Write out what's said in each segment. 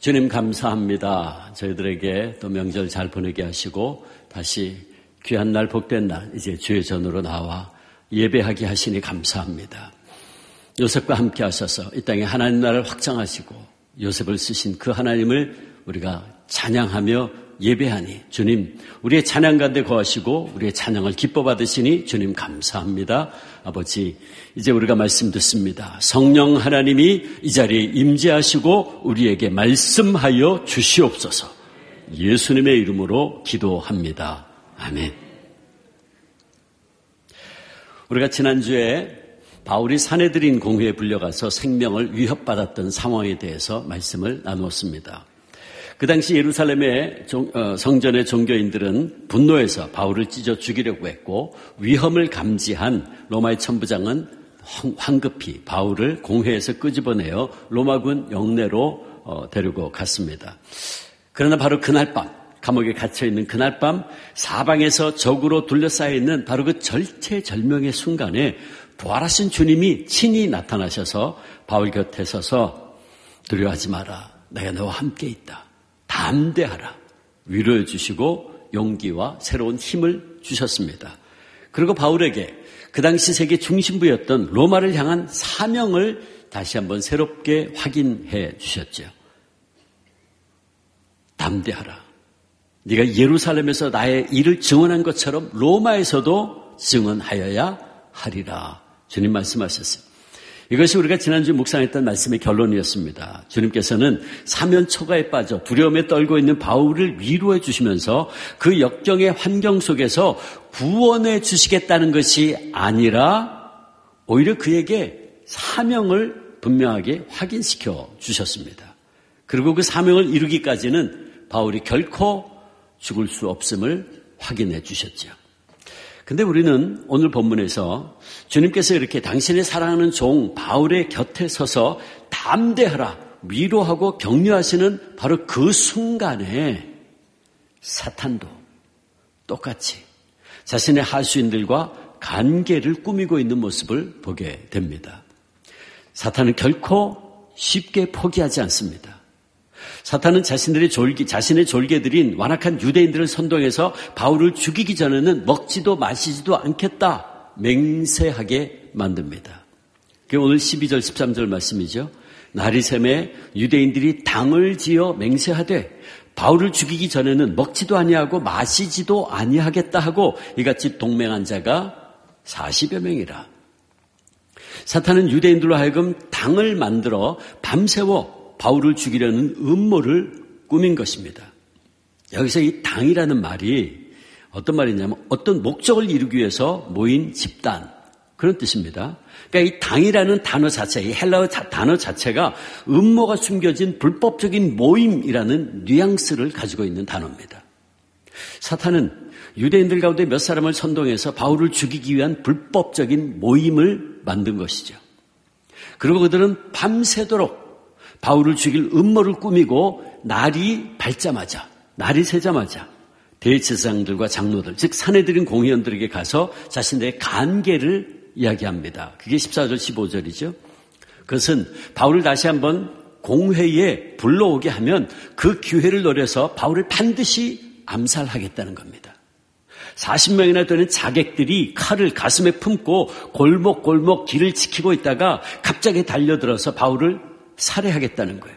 주님 감사합니다. 저희들에게 또 명절 잘 보내게 하시고 다시 귀한 날 복된 날 이제 주의 전으로 나와 예배하게 하시니 감사합니다. 요셉과 함께 하셔서 이 땅에 하나님 나라를 확장하시고 요셉을 쓰신 그 하나님을 우리가 찬양하며 예배하니 주님 우리의 찬양 가운데 거하시고 우리의 찬양을 기뻐 받으시니 주님 감사합니다. 아버지 이제 우리가 말씀 듣습니다. 성령 하나님이 이 자리에 임재하시고 우리에게 말씀하여 주시옵소서. 예수님의 이름으로 기도합니다. 아멘. 우리가 지난주에 바울이 사내들인 공회에 불려가서 생명을 위협받았던 상황에 대해서 말씀을 나누었습니다. 그 당시 예루살렘의 성전의 종교인들은 분노해서 바울을 찢어 죽이려고 했고 위험을 감지한 로마의 천부장은 황급히 바울을 공회에서 끄집어내어 로마군 영내로 데리고 갔습니다. 그러나 바로 그날 밤 감옥에 갇혀있는 그날 밤 사방에서 적으로 둘러싸여 있는 바로 그 절체절명의 순간에 부활하신 주님이 친히 나타나셔서 바울 곁에 서서 두려워하지 마라. 내가 너와 함께 있다. 담대하라. 위로해 주시고 용기와 새로운 힘을 주셨습니다. 그리고 바울에게 그 당시 세계 중심부였던 로마를 향한 사명을 다시 한번 새롭게 확인해 주셨죠. 담대하라. 네가 예루살렘에서 나의 일을 증언한 것처럼 로마에서도 증언하여야 하리라. 주님 말씀하셨어요. 이것이 우리가 지난주 묵상했던 말씀의 결론이었습니다. 주님께서는 사면초가에 빠져 두려움에 떨고 있는 바울을 위로해 주시면서 그 역경의 환경 속에서 구원해 주시겠다는 것이 아니라 오히려 그에게 사명을 분명하게 확인시켜 주셨습니다. 그리고 그 사명을 이루기까지는 바울이 결코 죽을 수 없음을 확인해 주셨죠. 근데 우리는 오늘 본문에서 주님께서 이렇게 당신의 사랑하는 종 바울의 곁에 서서 담대하라 위로하고 격려하시는 바로 그 순간에 사탄도 똑같이 자신의 하수인들과 관계를 꾸미고 있는 모습을 보게 됩니다. 사탄은 결코 쉽게 포기하지 않습니다. 사탄은 자신의 졸개들인 완악한 유대인들을 선동해서 바울을 죽이기 전에는 먹지도 마시지도 않겠다 맹세하게 만듭니다. 그게 오늘 12절 13절 말씀이죠. 날이 새매 유대인들이 당을 지어 맹세하되 바울을 죽이기 전에는 먹지도 아니하고 마시지도 아니하겠다 하고 이같이 동맹한 자가 40여 명이라. 사탄은 유대인들로 하여금 당을 만들어 밤새워 바울을 죽이려는 음모를 꾸민 것입니다. 여기서 이 당이라는 말이 어떤 말이냐면 어떤 목적을 이루기 위해서 모인 집단 그런 뜻입니다. 그러니까 이 당이라는 단어 자체, 이 헬라어 단어 자체가 음모가 숨겨진 불법적인 모임이라는 뉘앙스를 가지고 있는 단어입니다. 사탄은 유대인들 가운데 몇 사람을 선동해서 바울을 죽이기 위한 불법적인 모임을 만든 것이죠. 그리고 그들은 밤새도록 바울을 죽일 음모를 꾸미고 날이 새자마자 대제사장들과 장로들, 즉 사내들인 공회원들에게 가서 자신들의 관계를 이야기합니다. 그게 14절 15절이죠. 그것은 바울을 다시 한번 공회에 불러오게 하면 그 기회를 노려서 바울을 반드시 암살하겠다는 겁니다. 40명이나 되는 자객들이 칼을 가슴에 품고 골목골목 길을 지키고 있다가 갑자기 달려들어서 바울을 살해하겠다는 거예요.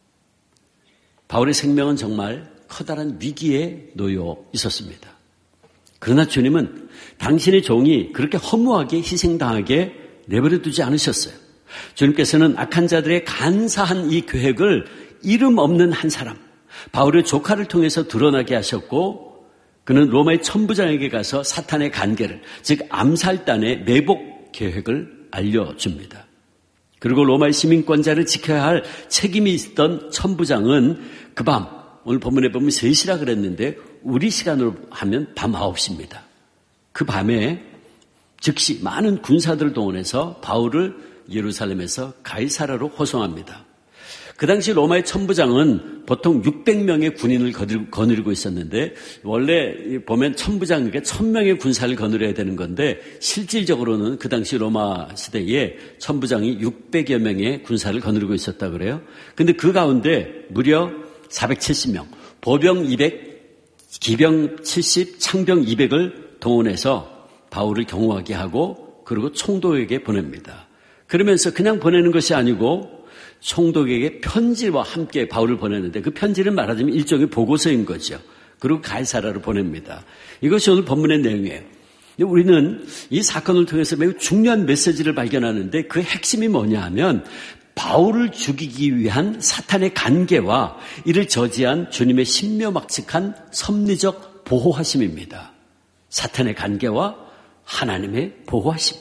바울의 생명은 정말 커다란 위기에 놓여 있었습니다. 그러나 주님은 당신의 종이 그렇게 허무하게 희생당하게 내버려두지 않으셨어요. 주님께서는 악한 자들의 간사한 이 계획을 이름 없는 한 사람, 바울의 조카를 통해서 드러나게 하셨고 그는 로마의 천부장에게 가서 사탄의 관계를, 즉 암살단의 매복 계획을 알려줍니다. 그리고 로마의 시민권자를 지켜야 할 책임이 있던 천부장은 그 밤, 오늘 본문에 보면 3시라 그랬는데 우리 시간으로 하면 밤 9시입니다. 그 밤에 즉시 많은 군사들을 동원해서 바울을 예루살렘에서 가이사라로 호송합니다. 그 당시 로마의 천부장은 보통 600명의 군인을 거느리고 있었는데 원래 보면 천부장, 그러니까 1000명의 군사를 거느려야 되는 건데 실질적으로는 그 당시 로마 시대에 천부장이 600여 명의 군사를 거느리고 있었다 그래요. 근데 그 가운데 무려 470명, 보병 200, 기병 70, 창병 200을 동원해서 바울을 경호하게 하고 그리고 총독에게 보냅니다. 그러면서 그냥 보내는 것이 아니고 총독에게 편지와 함께 바울을 보내는데 그 편지는 말하자면 일종의 보고서인 거죠. 그리고 가이사라로 보냅니다. 이것이 오늘 본문의 내용이에요. 우리는 이 사건을 통해서 매우 중요한 메시지를 발견하는데 그 핵심이 뭐냐 하면 바울을 죽이기 위한 사탄의 간계와 이를 저지한 주님의 신묘막측한 섭리적 보호하심입니다. 사탄의 간계와 하나님의 보호하심.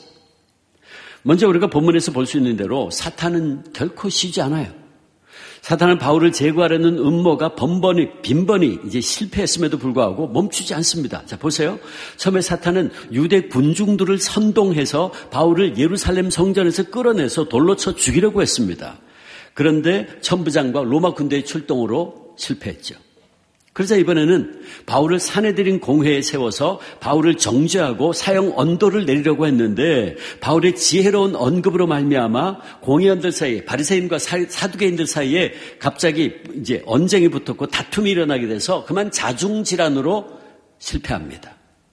먼저 우리가 본문에서 볼 수 있는 대로 사탄은 결코 쉬지 않아요. 사탄은 바울을 제거하려는 음모가 빈번히 이제 실패했음에도 불구하고 멈추지 않습니다. 자, 보세요. 처음에 사탄은 유대 군중들을 선동해서 바울을 예루살렘 성전에서 끌어내서 돌로 쳐 죽이려고 했습니다. 그런데 천부장과 로마 군대의 출동으로 실패했죠. 그러자 이번에는 바울을 사내들인 공회에 세워서 바울을 정죄하고 사형 언도를 내리려고 했는데 바울의 지혜로운 언급으로 말미암아 공회원들 사이에 바리새인과 사두개인들 사이에 갑자기 이제 언쟁이 붙었고 다툼이 일어나게 돼서 그만 자중질환으로 실패합니다.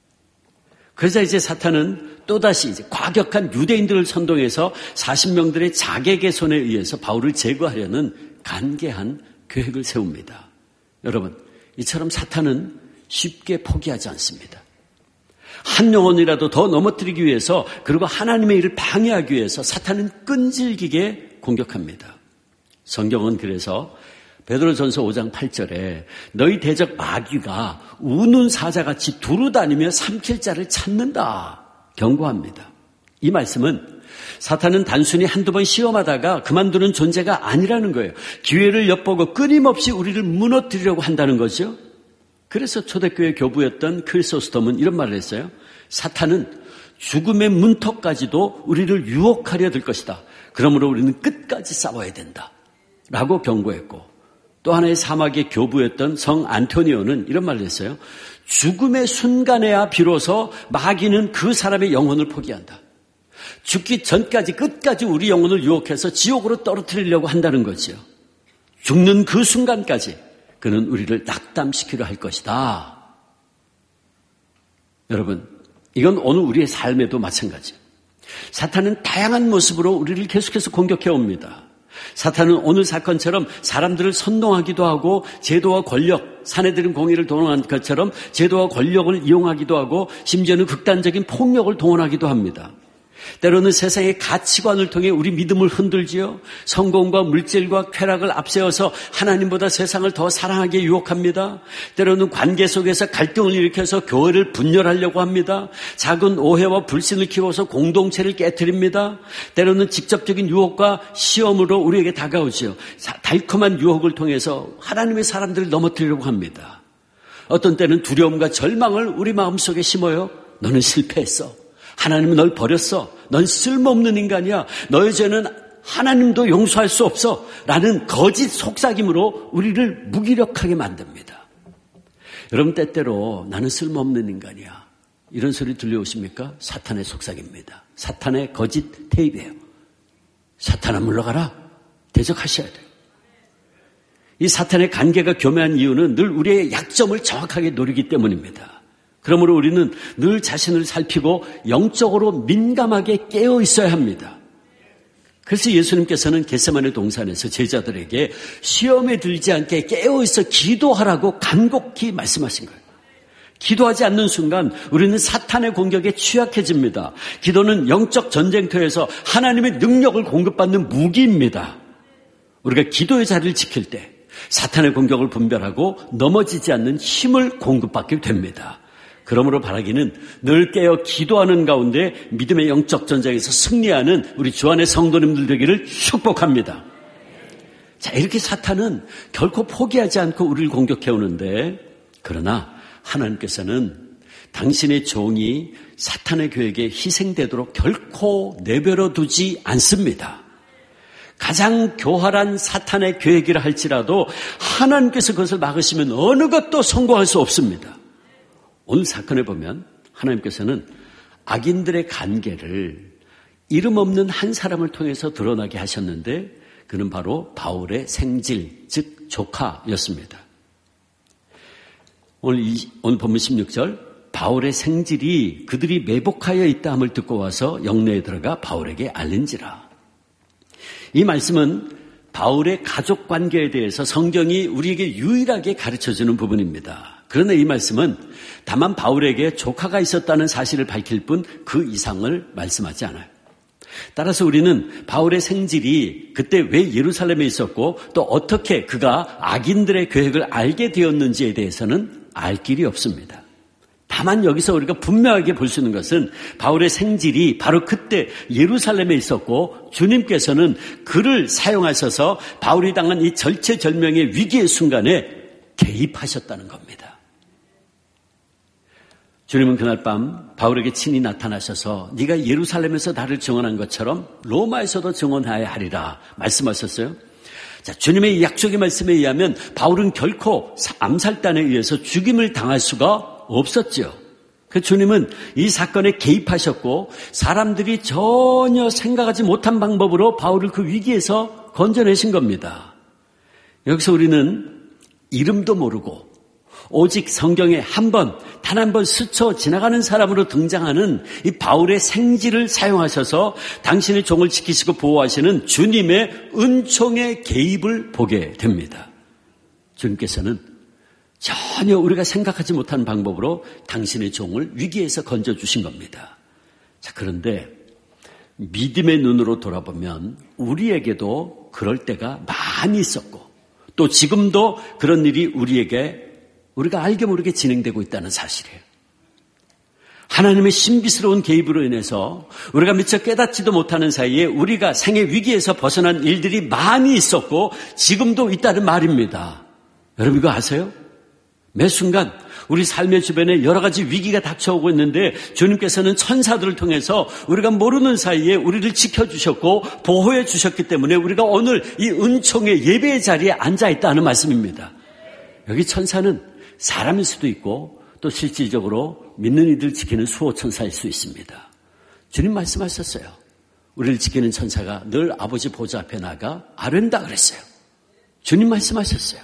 그러자 이제 사탄은 또다시 이제 과격한 유대인들을 선동해서 40명들의 자객의 손에 의해서 바울을 제거하려는 간계한 계획을 세웁니다. 여러분, 이처럼 사탄은 쉽게 포기하지 않습니다. 한 영혼이라도 더 넘어뜨리기 위해서 그리고 하나님의 일을 방해하기 위해서 사탄은 끈질기게 공격합니다. 성경은 그래서 베드로전서 5장 8절에 너희 대적 마귀가 우는 사자같이 두루다니며 삼킬 자를 찾는다 경고합니다. 이 말씀은 사탄은 단순히 한두 번 시험하다가 그만두는 존재가 아니라는 거예요. 기회를 엿보고 끊임없이 우리를 무너뜨리려고 한다는 거죠. 그래서 초대교회 교부였던 크리소스톰은 이런 말을 했어요. 사탄은 죽음의 문턱까지도 우리를 유혹하려 들 것이다. 그러므로 우리는 끝까지 싸워야 된다. 라고 경고했고 또 하나의 사막의 교부였던 성 안토니오는 이런 말을 했어요. 죽음의 순간에야 비로소 마귀는 그 사람의 영혼을 포기한다. 죽기 전까지 끝까지 우리 영혼을 유혹해서 지옥으로 떨어뜨리려고 한다는 거죠. 죽는 그 순간까지 그는 우리를 낙담시키려 할 것이다. 여러분, 이건 오늘 우리의 삶에도 마찬가지예요. 사탄은 다양한 모습으로 우리를 계속해서 공격해 옵니다. 사탄은 오늘 사건처럼 사람들을 선동하기도 하고 제도와 권력, 사내들인 공의를 동원한 것처럼 제도와 권력을 이용하기도 하고 심지어는 극단적인 폭력을 동원하기도 합니다. 때로는 세상의 가치관을 통해 우리 믿음을 흔들지요. 성공과 물질과 쾌락을 앞세워서 하나님보다 세상을 더 사랑하게 유혹합니다. 때로는 관계 속에서 갈등을 일으켜서 교회를 분열하려고 합니다. 작은 오해와 불신을 키워서 공동체를 깨트립니다. 때로는 직접적인 유혹과 시험으로 우리에게 다가오지요. 달콤한 유혹을 통해서 하나님의 사람들을 넘어뜨리려고 합니다. 어떤 때는 두려움과 절망을 우리 마음속에 심어요. 너는 실패했어. 하나님은 널 버렸어. 넌 쓸모없는 인간이야. 너의 죄는 하나님도 용서할 수 없어. 라는 거짓 속삭임으로 우리를 무기력하게 만듭니다. 여러분, 때때로 나는 쓸모없는 인간이야. 이런 소리 들려오십니까? 사탄의 속삭입니다. 사탄의 거짓 테이프예요. 사탄아 물러가라. 대적하셔야 돼요. 이 사탄의 관계가 교묘한 이유는 늘 우리의 약점을 정확하게 노리기 때문입니다. 그러므로 우리는 늘 자신을 살피고 영적으로 민감하게 깨어 있어야 합니다. 그래서 예수님께서는 겟세마네 동산에서 제자들에게 시험에 들지 않게 깨어 있어 기도하라고 간곡히 말씀하신 거예요. 기도하지 않는 순간 우리는 사탄의 공격에 취약해집니다. 기도는 영적 전쟁터에서 하나님의 능력을 공급받는 무기입니다. 우리가 기도의 자리를 지킬 때 사탄의 공격을 분별하고 넘어지지 않는 힘을 공급받게 됩니다. 그러므로 바라기는 늘 깨어 기도하는 가운데 믿음의 영적 전쟁에서 승리하는 우리 주 안의 성도님들 되기를 축복합니다. 자, 이렇게 사탄은 결코 포기하지 않고 우리를 공격해 오는데, 그러나 하나님께서는 당신의 종이 사탄의 계획에 희생되도록 결코 내버려 두지 않습니다. 가장 교활한 사탄의 계획이라 할지라도 하나님께서 그것을 막으시면 어느 것도 성공할 수 없습니다. 오늘 사건에 보면 하나님께서는 악인들의 관계를 이름 없는 한 사람을 통해서 드러나게 하셨는데 그는 바로 바울의 생질, 즉 조카였습니다. 오늘 본문 16절 바울의 생질이 그들이 매복하여 있다함을 듣고 와서 영내에 들어가 바울에게 알린지라. 이 말씀은 바울의 가족 관계에 대해서 성경이 우리에게 유일하게 가르쳐주는 부분입니다. 그러나 이 말씀은 다만 바울에게 조카가 있었다는 사실을 밝힐 뿐 그 이상을 말씀하지 않아요. 따라서 우리는 바울의 생질이 그때 왜 예루살렘에 있었고 또 어떻게 그가 악인들의 계획을 알게 되었는지에 대해서는 알 길이 없습니다. 다만 여기서 우리가 분명하게 볼 수 있는 것은 바울의 생질이 바로 그때 예루살렘에 있었고 주님께서는 그를 사용하셔서 바울이 당한 이 절체절명의 위기의 순간에 개입하셨다는 겁니다. 주님은 그날 밤 바울에게 친히 나타나셔서 네가 예루살렘에서 나를 증언한 것처럼 로마에서도 증언해야 하리라 말씀하셨어요. 자, 주님의 약속의 말씀에 의하면 바울은 결코 암살단에 의해서 죽임을 당할 수가 없었죠. 그 주님은 이 사건에 개입하셨고 사람들이 전혀 생각하지 못한 방법으로 바울을 그 위기에서 건져내신 겁니다. 여기서 우리는 이름도 모르고 오직 성경에 단 한 번 스쳐 지나가는 사람으로 등장하는 이 바울의 생질을 사용하셔서 당신의 종을 지키시고 보호하시는 주님의 은총의 개입을 보게 됩니다. 주님께서는 전혀 우리가 생각하지 못한 방법으로 당신의 종을 위기에서 건져주신 겁니다. 자, 그런데 믿음의 눈으로 돌아보면 우리에게도 그럴 때가 많이 있었고 또 지금도 그런 일이 우리가 알게 모르게 진행되고 있다는 사실이에요. 하나님의 신비스러운 개입으로 인해서 우리가 미처 깨닫지도 못하는 사이에 우리가 생의 위기에서 벗어난 일들이 많이 있었고 지금도 있다는 말입니다. 여러분 이거 아세요? 매 순간 우리 삶의 주변에 여러 가지 위기가 닥쳐오고 있는데 주님께서는 천사들을 통해서 우리가 모르는 사이에 우리를 지켜주셨고 보호해 주셨기 때문에 우리가 오늘 이 은총의 예배의 자리에 앉아있다는 말씀입니다. 여기 천사는 사람일 수도 있고 또 실질적으로 믿는 이들 지키는 수호천사일 수 있습니다. 주님 말씀하셨어요. 우리를 지키는 천사가 늘 아버지 보좌 앞에 나가 아른다 그랬어요. 주님 말씀하셨어요.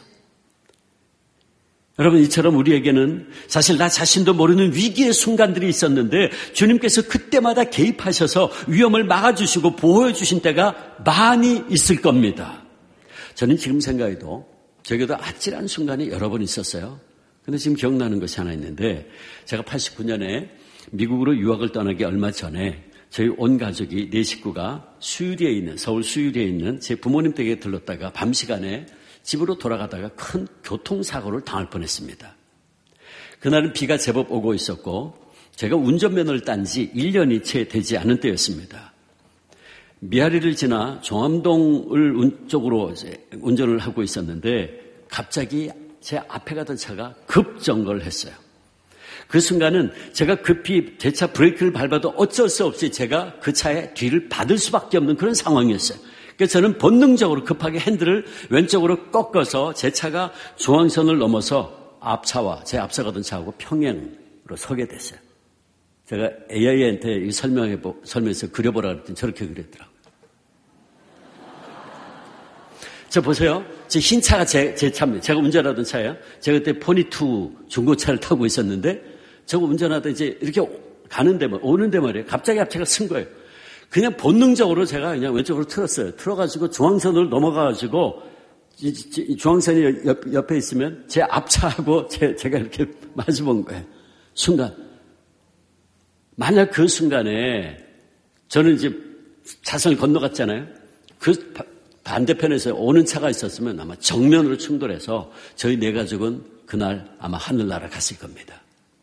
여러분 이처럼 우리에게는 사실 나 자신도 모르는 위기의 순간들이 있었는데 주님께서 그때마다 개입하셔서 위험을 막아주시고 보호해 주신 때가 많이 있을 겁니다. 저는 지금 생각해도 저에게도 아찔한 순간이 여러 번 있었어요. 근데 지금 기억나는 것이 하나 있는데 제가 89년에 미국으로 유학을 떠나기 얼마 전에 저희 온 가족이 4식구가 서울 수유리에 있는 제 부모님 댁에 들렀다가 밤 시간에 집으로 돌아가다가 큰 교통사고를 당할 뻔했습니다. 그날은 비가 제법 오고 있었고 제가 운전면허를 딴 지 1년이 채 되지 않은 때였습니다. 미아리를 지나 종암동을 쪽으로 운전을 하고 있었는데 갑자기 제 앞에 가던 차가 급정거를 했어요. 그 순간은 제가 급히 제 차 브레이크를 밟아도 어쩔 수 없이 제가 그 차의 뒤를 받을 수밖에 없는 그런 상황이었어요. 그래서 저는 본능적으로 급하게 핸들을 왼쪽으로 꺾어서 제 차가 중앙선을 넘어서 앞차와 제 앞서 가던 차하고 평행으로 서게 됐어요. 제가 AI한테 설명해서 그려보라 그랬더니 저렇게 그렸더라고요. 저 보세요. 제 흰 차가 제 차입니다. 제가 운전하던 차예요. 제가 그때 포니2 중고차를 타고 있었는데 저거 운전하다 이제 이렇게 오는데 말이에요. 갑자기 앞차가 쓴 거예요. 그냥 본능적으로 제가 그냥 왼쪽으로 틀었어요. 틀어가지고 중앙선을 넘어가가지고 중앙선이 옆에 있으면 제 앞차하고 제가 이렇게 마주본 거예요. 순간. 만약 그 순간에 저는 이제 차선을 건너갔잖아요. 그 반대편에서 오는 차가 있었으면 아마 정면으로 충돌해서 저희 4가족은 그날 아마 하늘나라 갔을 겁니다.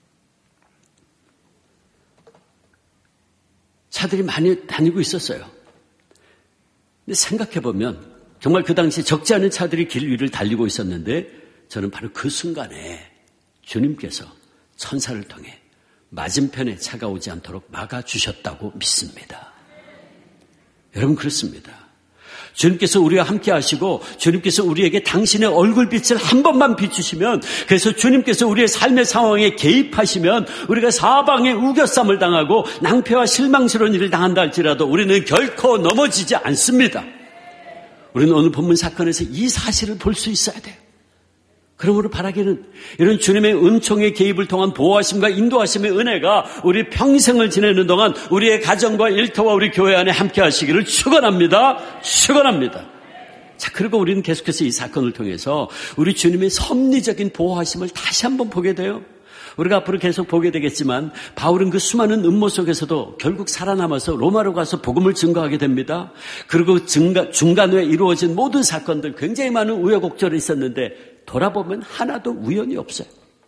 차들이 많이 다니고 있었어요. 근데 생각해보면 정말 그 당시 적지 않은 차들이 길 위를 달리고 있었는데 저는 바로 그 순간에 주님께서 천사를 통해 맞은편에 차가 오지 않도록 막아주셨다고 믿습니다. 여러분 그렇습니다. 주님께서 우리와 함께 하시고 주님께서 우리에게 당신의 얼굴빛을 한 번만 비추시면, 그래서 주님께서 우리의 삶의 상황에 개입하시면 우리가 사방에 우겨쌈을 당하고 낭패와 실망스러운 일을 당한다 할지라도 우리는 결코 넘어지지 않습니다. 우리는 오늘 본문 사건에서 이 사실을 볼 수 있어야 돼요. 그러므로 바라기는 이런 주님의 은총의 개입을 통한 보호하심과 인도하심의 은혜가 우리 평생을 지내는 동안 우리의 가정과 일터와 우리 교회 안에 함께 하시기를 축원합니다. 축원합니다. 자, 그리고 우리는 계속해서 이 사건을 통해서 우리 주님의 섭리적인 보호하심을 다시 한번 보게 돼요. 우리가 앞으로 계속 보게 되겠지만 바울은 그 수많은 음모 속에서도 결국 살아남아서 로마로 가서 복음을 증거하게 됩니다. 그리고 중간 후에 이루어진 모든 사건들, 굉장히 많은 우여곡절이 있었는데 돌아보면 하나도 우연이 없어요.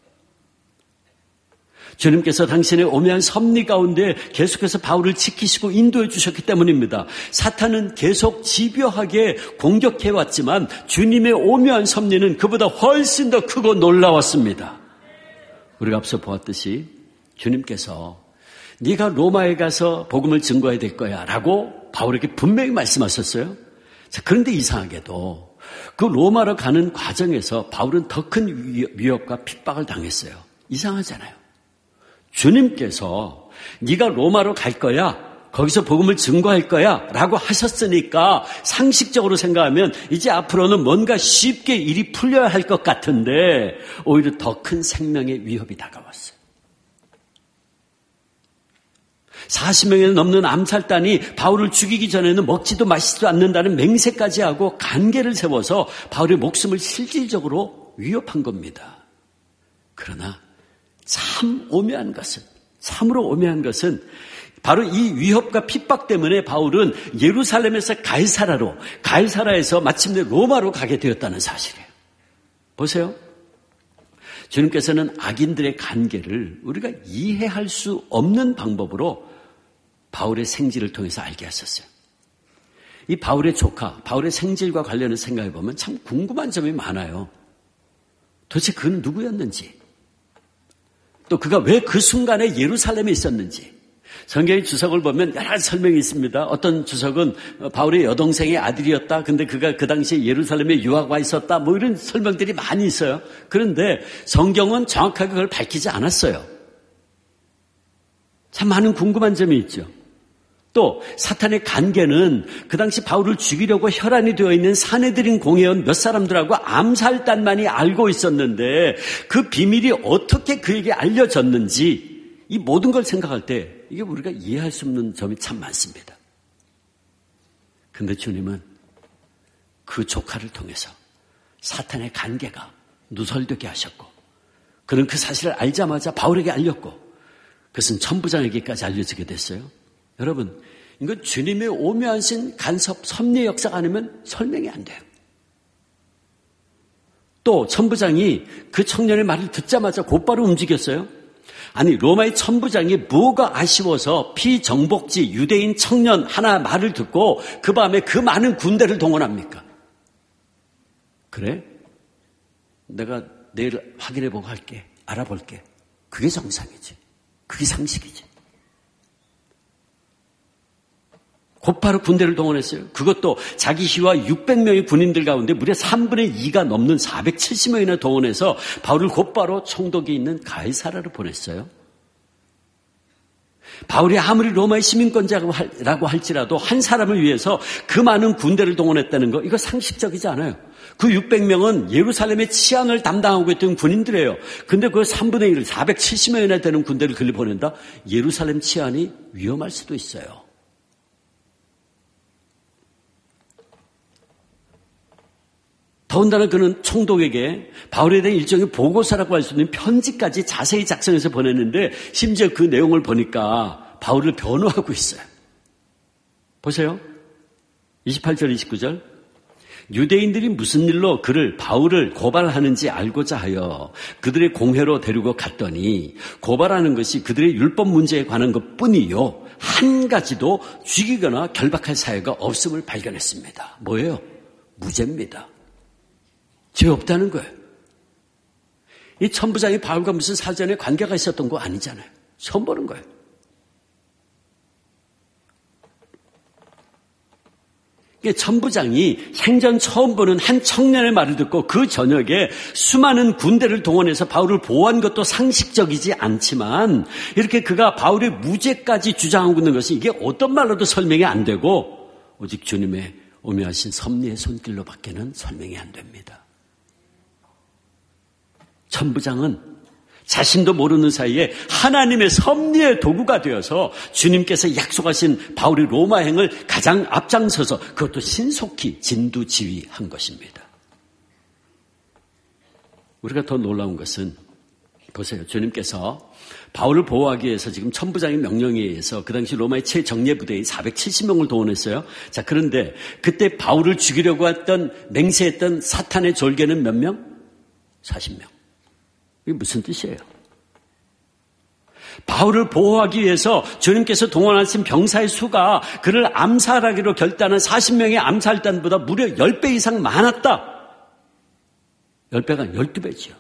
주님께서 당신의 오묘한 섭리 가운데 계속해서 바울을 지키시고 인도해 주셨기 때문입니다. 사탄은 계속 집요하게 공격해왔지만 주님의 오묘한 섭리는 그보다 훨씬 더 크고 놀라웠습니다. 우리가 앞서 보았듯이 주님께서 네가 로마에 가서 복음을 증거해야 될 거야 라고 바울에게 분명히 말씀하셨어요. 자, 그런데 이상하게도 그 로마로 가는 과정에서 바울은 더 큰 위협과 핍박을 당했어요. 이상하잖아요. 주님께서 네가 로마로 갈 거야, 거기서 복음을 증거할 거야 라고 하셨으니까 상식적으로 생각하면 이제 앞으로는 뭔가 쉽게 일이 풀려야 할 것 같은데 오히려 더 큰 생명의 위협이 다가왔어요. 40명이 넘는 암살단이 바울을 죽이기 전에는 먹지도 마시지도 않는다는 맹세까지 하고 간계를 세워서 바울의 목숨을 실질적으로 위협한 겁니다. 그러나 참 오묘한 것은, 참으로 오묘한 것은 바로 이 위협과 핍박 때문에 바울은 예루살렘에서 가이사라에서 마침내 로마로 가게 되었다는 사실이에요. 보세요. 주님께서는 악인들의 간계를 우리가 이해할 수 없는 방법으로 바울의 생질을 통해서 알게 하셨어요. 이 바울의 조카, 바울의 생질과 관련해서 생각해 보면 참 궁금한 점이 많아요. 도대체 그는 누구였는지, 또 그가 왜 그 순간에 예루살렘에 있었는지. 성경의 주석을 보면 여러 가지 설명이 있습니다. 어떤 주석은 바울의 여동생의 아들이었다. 근데 그가 그 당시에 예루살렘에 유학 와 있었다. 뭐 이런 설명들이 많이 있어요. 그런데 성경은 정확하게 그걸 밝히지 않았어요. 참 많은 궁금한 점이 있죠. 또 사탄의 간계는 그 당시 바울을 죽이려고 혈안이 되어 있는 사내들인 공회원 몇 사람들하고 암살단만이 알고 있었는데 그 비밀이 어떻게 그에게 알려졌는지, 이 모든 걸 생각할 때 이게 우리가 이해할 수 없는 점이 참 많습니다. 그런데 주님은 그 조카를 통해서 사탄의 간계가 누설되게 하셨고, 그는 그 사실을 알자마자 바울에게 알렸고, 그것은 천부장에게까지 알려지게 됐어요. 여러분, 이건 주님의 오묘하신 간섭, 섭리의 역사가 아니면 설명이 안 돼요. 또 천부장이 그 청년의 말을 듣자마자 곧바로 움직였어요. 아니, 로마의 천부장이 뭐가 아쉬워서 피정복지 유대인 청년 하나 말을 듣고 그 밤에 그 많은 군대를 동원합니까? 그래? 내가 내일 확인해보고 할게. 알아볼게. 그게 정상이지. 그게 상식이지. 곧바로 군대를 동원했어요. 그것도 자기 시와 600명의 군인들 가운데 무려 3분의 2가 넘는 470명이나 동원해서 바울을 곧바로 총독이 있는 가이사라로 보냈어요. 바울이 아무리 로마의 시민권자라고 할지라도 한 사람을 위해서 그 많은 군대를 동원했다는 거, 이거 상식적이지 않아요. 그 600명은 예루살렘의 치안을 담당하고 있던 군인들이에요. 근데 그 3분의 1, 470명이나 되는 군대를 글리 보낸다? 예루살렘 치안이 위험할 수도 있어요. 더군다나 그는 총독에게 바울에 대한 일종의 보고서라고 할 수 있는 편지까지 자세히 작성해서 보냈는데 심지어 그 내용을 보니까 바울을 변호하고 있어요. 보세요. 28절 29절. 유대인들이 무슨 일로 바울을 고발하는지 알고자 하여 그들의 공회로 데리고 갔더니 고발하는 것이 그들의 율법 문제에 관한 것뿐이요, 한 가지도 죽이거나 결박할 사유가 없음을 발견했습니다. 뭐예요? 무죄입니다. 죄 없다는 거예요. 이 천부장이 바울과 무슨 사전에 관계가 있었던 거 아니잖아요. 처음 보는 거예요. 천부장이 생전 처음 보는 한 청년의 말을 듣고 그 저녁에 수많은 군대를 동원해서 바울을 보호한 것도 상식적이지 않지만 이렇게 그가 바울의 무죄까지 주장하고 있는 것이 이게 어떤 말로도 설명이 안 되고 오직 주님의 오묘하신 섭리의 손길로 밖에는 설명이 안 됩니다. 천부장은 자신도 모르는 사이에 하나님의 섭리의 도구가 되어서 주님께서 약속하신 바울의 로마행을 가장 앞장서서 그것도 신속히 진두지휘한 것입니다. 우리가 더 놀라운 것은 보세요. 주님께서 바울을 보호하기 위해서 지금 천부장의 명령에 의해서 그 당시 로마의 최정예부대인 470명을 동원했어요. 자, 그런데 그때 바울을 죽이려고 했던 맹세했던 사탄의 졸개는 몇 명? 40명. 이게 무슨 뜻이에요? 바울을 보호하기 위해서 주님께서 동원하신 병사의 수가 그를 암살하기로 결단한 40명의 암살단보다 무려 10배 이상 많았다. 10배가 12배지요.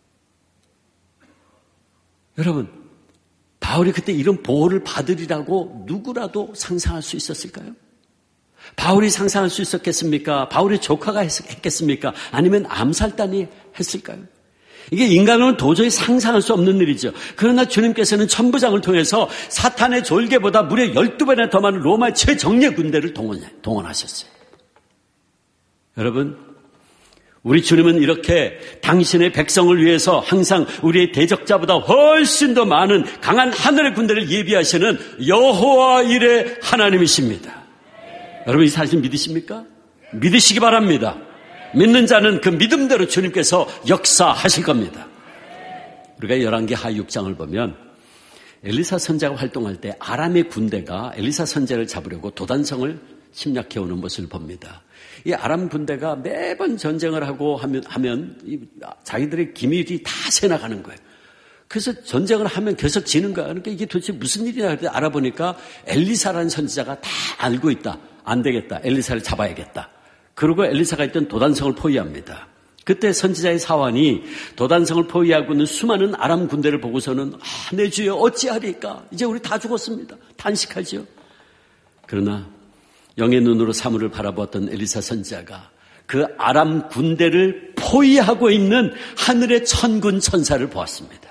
여러분, 바울이 그때 이런 보호를 받으리라고 누구라도 상상할 수 있었을까요? 바울이 상상할 수 있었겠습니까? 바울의 조카가 했겠습니까? 아니면 암살단이 했을까요? 이게 인간으로는 도저히 상상할 수 없는 일이죠. 그러나 주님께서는 천부장을 통해서 사탄의 졸개보다 무려 12배나 더 많은 로마의 최정예 군대를 동원하셨어요. 여러분, 우리 주님은 이렇게 당신의 백성을 위해서 항상 우리의 대적자보다 훨씬 더 많은 강한 하늘의 군대를 예비하시는 여호와 일의 하나님이십니다. 여러분 이 사실 믿으십니까? 믿으시기 바랍니다. 믿는 자는 그 믿음대로 주님께서 역사하실 겁니다. 우리가 열왕기하 6장을 보면 엘리사 선지자가 활동할 때 아람의 군대가 엘리사 선지자를 잡으려고 도단성을 침략해오는 모습을 봅니다. 이 아람 군대가 매번 전쟁을 하고 하면 자기들의 기밀이 다 새나가는 거예요. 그래서 전쟁을 하면 계속 지는 거야. 그러니까 이게 도대체 무슨 일이냐 그때 알아보니까 엘리사라는 선지자가 다 알고 있다. 안 되겠다. 엘리사를 잡아야겠다. 그리고 엘리사가 있던 도단성을 포위합니다. 그때 선지자의 사환이 도단성을 포위하고 있는 수많은 아람 군대를 보고서는 내 주여 어찌하리까? 이제 우리 다 죽었습니다. 탄식하죠. 그러나 영의 눈으로 사물을 바라보았던 엘리사 선지자가 그 아람 군대를 포위하고 있는 하늘의 천군 천사를 보았습니다.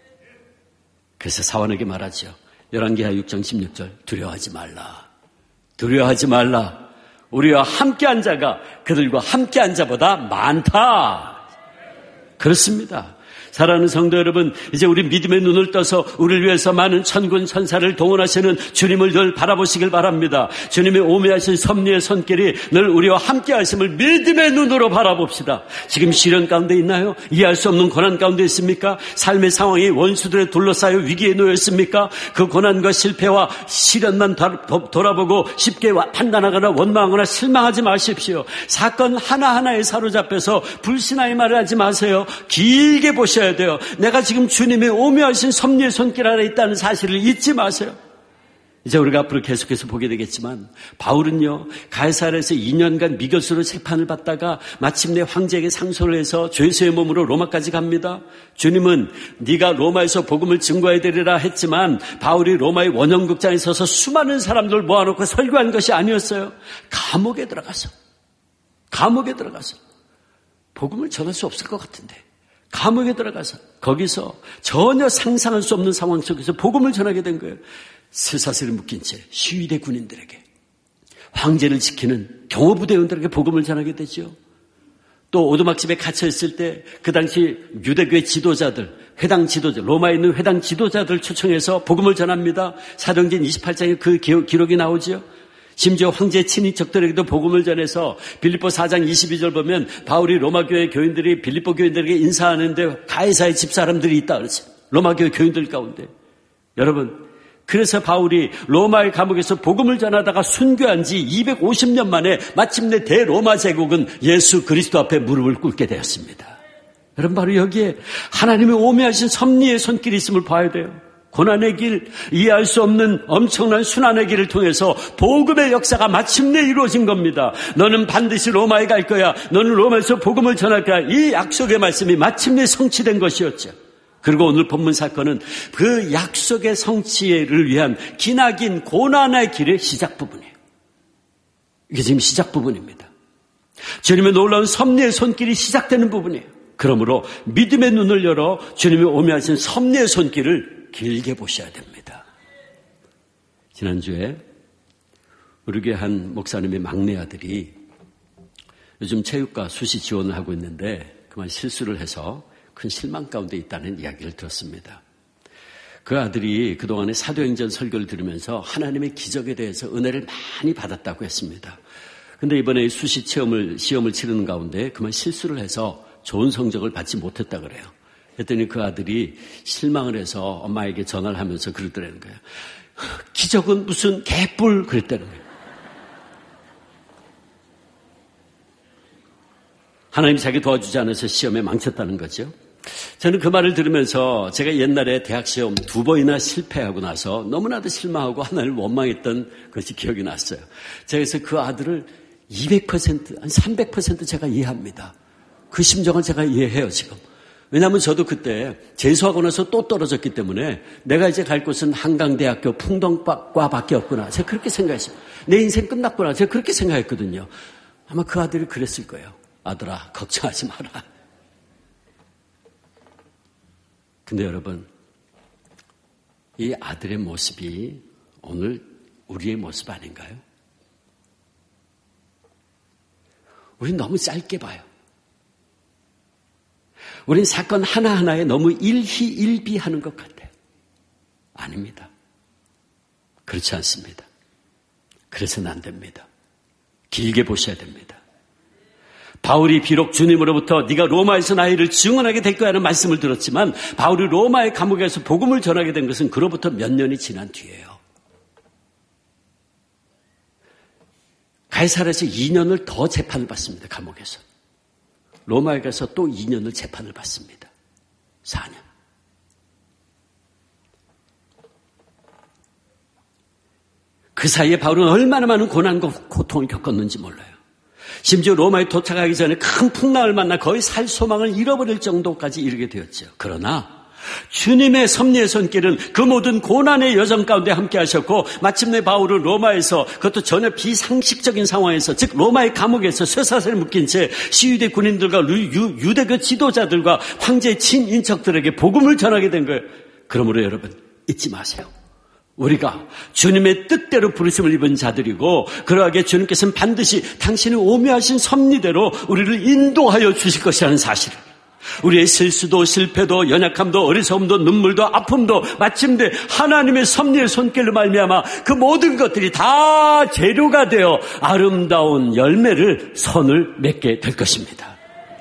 그래서 사환에게 말하죠. 열왕기하 6장 16절 두려워하지 말라. 두려워하지 말라. 우리와 함께한 자가 그들과 함께한 자보다 많다. 그렇습니다. 사랑하는 성도 여러분, 이제 우리 믿음의 눈을 떠서 우리를 위해서 많은 천군 천사를 동원하시는 주님을 늘 바라보시길 바랍니다. 주님의 오묘하신 섭리의 손길이 늘 우리와 함께 하심을 믿음의 눈으로 바라봅시다. 지금 시련 가운데 있나요? 이해할 수 없는 고난 가운데 있습니까? 삶의 상황이 원수들에 둘러싸여 위기에 놓여 있습니까? 그 고난과 실패와 시련만 돌아보고 쉽게 판단하거나 원망하거나 실망하지 마십시오. 사건 하나하나에 사로잡혀서 불신하의 말을 하지 마세요. 길게 보셔야 돼요. 내가 지금 주님의 오묘하신 섭리의 손길 아래 있다는 사실을 잊지 마세요. 이제 우리가 앞으로 계속해서 보게 되겠지만 바울은요 가이사랴에서 2년간 미교수로 재판을 받다가 마침내 황제에게 상소를 해서 죄수의 몸으로 로마까지 갑니다. 주님은 네가 로마에서 복음을 증거해야 되리라 했지만 바울이 로마의 원형극장에 서서 수많은 사람들 모아놓고 설교한 것이 아니었어요. 감옥에 들어가서 복음을 전할 수 없을 것 같은데 감옥에 들어가서 거기서 전혀 상상할 수 없는 상황 속에서 복음을 전하게 된 거예요. 쇠사슬에 묶인 채 시위대 군인들에게, 황제를 지키는 경호부대원들에게 복음을 전하게 되죠. 또 오두막집에 갇혀있을 때 그 당시 유대교의 지도자들, 회당 지도자, 로마에 있는 회당 지도자들 초청해서 복음을 전합니다. 사도행전 28장에 그 기록이 나오죠. 심지어 황제 친인척들에게도 복음을 전해서 빌립보 4장 22절 보면 바울이 로마교회 교인들이 빌립보 교인들에게 인사하는데 가이사의 집사람들이 있다 그러죠. 로마교회 교인들 가운데. 여러분, 그래서 바울이 로마의 감옥에서 복음을 전하다가 순교한 지 250년 만에 마침내 대로마 제국은 예수 그리스도 앞에 무릎을 꿇게 되었습니다. 여러분, 바로 여기에 하나님의 오묘하신 섭리의 손길이 있음을 봐야 돼요. 고난의 길, 이해할 수 없는 엄청난 순환의 길을 통해서 복음의 역사가 마침내 이루어진 겁니다. 너는 반드시 로마에 갈 거야. 너는 로마에서 복음을 전할 거야. 이 약속의 말씀이 마침내 성취된 것이었죠. 그리고 오늘 본문 사건은 그 약속의 성취를 위한 기나긴 고난의 길의 시작 부분이에요. 이게 지금 시작 부분입니다. 주님의 놀라운 섭리의 손길이 시작되는 부분이에요. 그러므로 믿음의 눈을 열어 주님이 오묘하신 섭리의 손길을 길게 보셔야 됩니다. 지난주에 우리 교회 한 목사님의 막내 아들이 요즘 체육과 수시 지원을 하고 있는데 그만 실수를 해서 큰 실망 가운데 있다는 이야기를 들었습니다. 그 아들이 그동안에 사도행전 설교를 들으면서 하나님의 기적에 대해서 은혜를 많이 받았다고 했습니다. 근데 이번에 수시 시험을 치르는 가운데 그만 실수를 해서 좋은 성적을 받지 못했다 그래요. 그랬더니 그 아들이 실망을 해서 엄마에게 전화를 하면서 그러더라는 거예요. 기적은 무슨 개뿔 그랬다는 거예요. 하나님이 자기 도와주지 않아서 시험에 망쳤다는 거죠. 저는 그 말을 들으면서 제가 옛날에 대학 시험 2번이나 실패하고 나서 너무나도 실망하고 하나님을 원망했던 것이 기억이 났어요. 제가 그래서 그 아들을 200%, 한 300% 제가 이해합니다. 그 심정을 제가 이해해요, 지금. 왜냐하면 저도 그때 재수하고 나서 또 떨어졌기 때문에 내가 이제 갈 곳은 한강대학교 풍덩과밖에 없구나. 제가 그렇게 생각했어요. 내 인생 끝났구나. 제가 그렇게 생각했거든요. 아마 그 아들이 그랬을 거예요. 아들아, 걱정하지 마라. 근데 여러분, 이 아들의 모습이 오늘 우리의 모습 아닌가요? 우린 너무 짧게 봐요. 우린 사건 하나하나에 너무 일희일비하는 것 같아요. 아닙니다. 그렇지 않습니다. 그래서는 안 됩니다. 길게 보셔야 됩니다. 바울이 비록 주님으로부터 네가 로마에서 나이를 증언하게 될 거야 하는 말씀을 들었지만 바울이 로마의 감옥에서 복음을 전하게 된 것은 그로부터 몇 년이 지난 뒤에요. 가이사랴에서 2년을 더 재판을 받습니다. 감옥에서. 로마에 가서 또 2년을 재판을 받습니다. 4년. 그 사이에 바울은 얼마나 많은 고난과 고통을 겪었는지 몰라요. 심지어 로마에 도착하기 전에 큰 풍랑을 만나 거의 살 소망을 잃어버릴 정도까지 이르게 되었죠. 그러나 주님의 섭리의 손길은 그 모든 고난의 여정 가운데 함께 하셨고 마침내 바울은 로마에서 그것도 전혀 비상식적인 상황에서 즉 로마의 감옥에서 쇠사슬에 묶인 채 시위대 군인들과 유대교 지도자들과 황제의 친인척들에게 복음을 전하게 된 거예요. 그러므로 여러분 잊지 마세요. 우리가 주님의 뜻대로 부르심을 입은 자들이고 그러하게 주님께서는 반드시 당신의 오묘하신 섭리대로 우리를 인도하여 주실 것이라는 사실을 우리의 실수도 실패도 연약함도 어리석음도 눈물도 아픔도 마침내 하나님의 섭리의 손길로 말미암아 그 모든 것들이 다 재료가 되어 아름다운 열매를 선을 맺게 될 것입니다.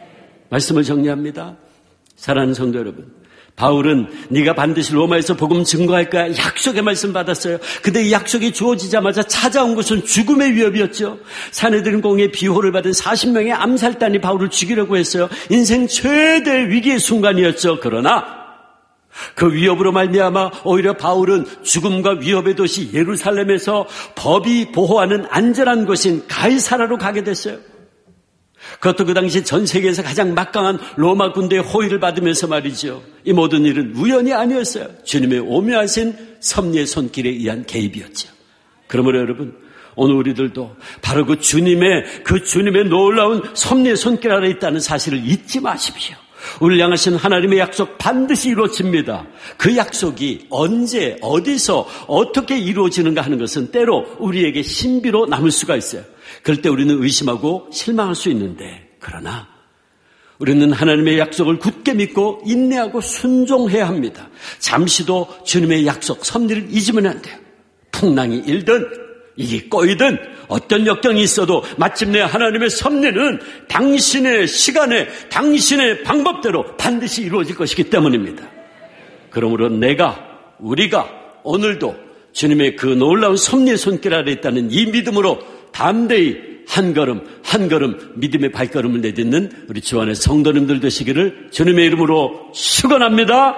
말씀을 정리합니다. 사랑하는 성도 여러분, 바울은 네가 반드시 로마에서 복음 증거할 거야 약속의 말씀 받았어요. 근데 이 약속이 주어지자마자 찾아온 것은 죽음의 위협이었죠. 사내들인 공의 비호를 받은 40명의 암살단이 바울을 죽이려고 했어요. 인생 최대 위기의 순간이었죠. 그러나 그 위협으로 말미암아 오히려 바울은 죽음과 위협의 도시 예루살렘에서 법이 보호하는 안전한 곳인 가이사라로 가게 됐어요. 그것도 그 당시 전 세계에서 가장 막강한 로마 군대의 호위를 받으면서 말이죠. 이 모든 일은 우연이 아니었어요. 주님의 오묘하신 섭리의 손길에 의한 개입이었죠. 그러므로 여러분, 오늘 우리들도 바로 그 주님의 놀라운 섭리의 손길 아래 있다는 사실을 잊지 마십시오. 우리를 향하신 하나님의 약속 반드시 이루어집니다. 그 약속이 언제, 어디서, 어떻게 이루어지는가 하는 것은 때로 우리에게 신비로 남을 수가 있어요. 그럴 때 우리는 의심하고 실망할 수 있는데 그러나 우리는 하나님의 약속을 굳게 믿고 인내하고 순종해야 합니다. 잠시도 주님의 약속, 섭리를 잊으면 안 돼요. 풍랑이 일든 일이 꼬이든 어떤 역경이 있어도 마침내 하나님의 섭리는 당신의 시간에 당신의 방법대로 반드시 이루어질 것이기 때문입니다. 그러므로 우리가 오늘도 주님의 그 놀라운 섭리의 손길 아래 있다는 이 믿음으로 담대히 한 걸음 한 걸음 믿음의 발걸음을 내딛는 우리 주 안의 성도님들 되시기를 주님의 이름으로 축원합니다.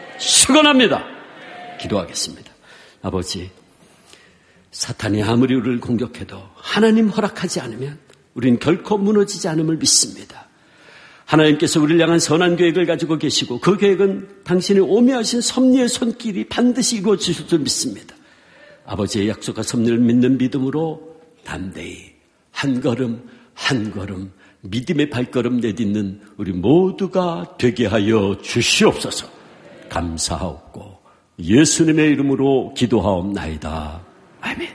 기도하겠습니다. 아버지, 사탄이 아무리 우리를 공격해도 하나님 허락하지 않으면 우린 결코 무너지지 않음을 믿습니다. 하나님께서 우리를 향한 선한 계획을 가지고 계시고 그 계획은 당신의 오묘하신 섭리의 손길이 반드시 이루어지실 줄 믿습니다. 아버지의 약속과 섭리를 믿는 믿음으로 담대히 한 걸음 한 걸음 믿음의 발걸음 내딛는 우리 모두가 되게 하여 주시옵소서. 감사하옵고 예수님의 이름으로 기도하옵나이다. 아멘.